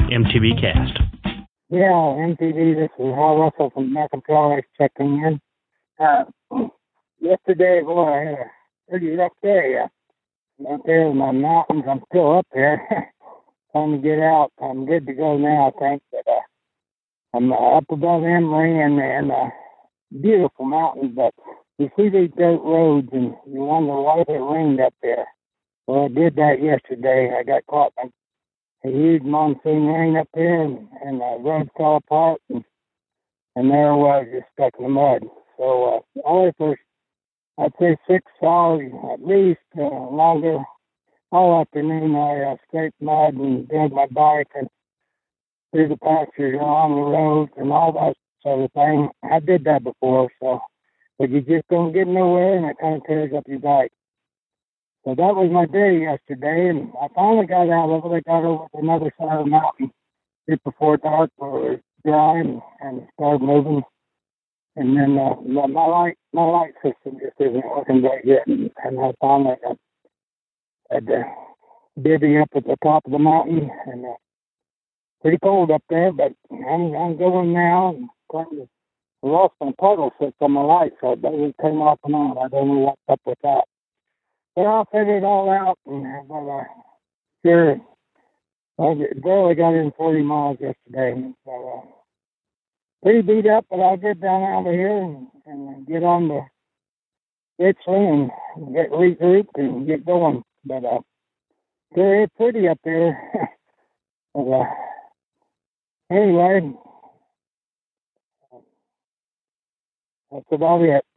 MTV Cast. Yeah, MTV, this is Hal Russell from McIntyre checking in. Yesterday, boy, I had a pretty rough day. Out there in my mountains, I'm still up there. Trying to get out. I'm good to go now, I think. But I'm up above Emory and beautiful mountains. But you see these dirt roads and you wonder why it rained up there. Well, I did that yesterday. I got caught in a huge monsoon rain up there, and the road fell apart, and there I was just stuck in the mud. So only for, I'd say, 6 hours at least, longer. All afternoon I scraped mud and drove my bike and through the pastures along the roads and all that sort of thing. I did that before, but you just don't get nowhere, and it kind of tears up your bike. So that was my day yesterday, and I finally got out of it. I got over to another side of the mountain just before dark where it was dry and started moving. And then my light system just isn't working very good, and I finally had to divvy up at the top of the mountain, and pretty cold up there, but I'm going now. I lost my toggle switch on my light, so it doesn't turn off and on. I don't know what's up with that. But I'll figure it all out, and sure, I barely got in 40 miles yesterday. So pretty beat up, but I'll get down out of here and get on the Richland and get regrouped and get going. But sure, it's pretty up there. But anyway, that's about it.